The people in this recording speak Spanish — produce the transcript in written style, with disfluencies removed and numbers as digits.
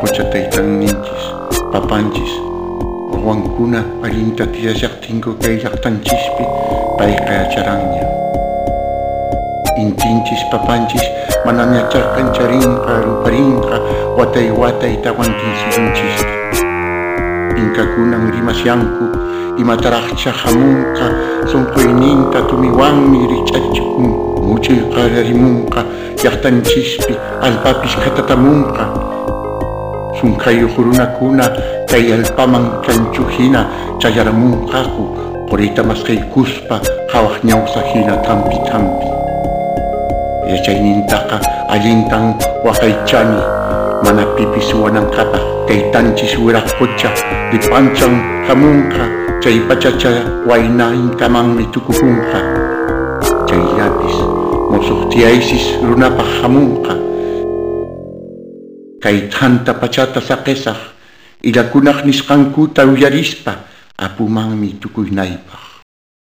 qucha taytanninchis, papanchis, wawankuna parinta tiyashaqtinku kay llaqtanchispi payqa yacharanña. Intinchis papanchis manam yacharqan charinqa ruparinqa watay tawantinsirunchispi. Inkakunan rimasyanku imataraqcha hamunqa sunquyninta tumiwanmi rich'achikun muchuyqa rarimunqa llaqtanchispi allpapis katatamunqa. Sunkayuq runakuna kay allpaman kanchu hina chayaramunqaku qurita masqaykuspa qhawaq ñawsa hina thampi. Yachaynintaqa allintan waqaychani mana pipis suwananqapaq taytanchis wiraq qucha ripanchan hamunqa chay pachacha wayna inkamanmi tukupunqa. Chayllapis musuq tiyaysis runapaq hamunqa kay thanta pachata saqesaq illakunaq nisqankuta uyarispa apumanmi tukuynaypaq.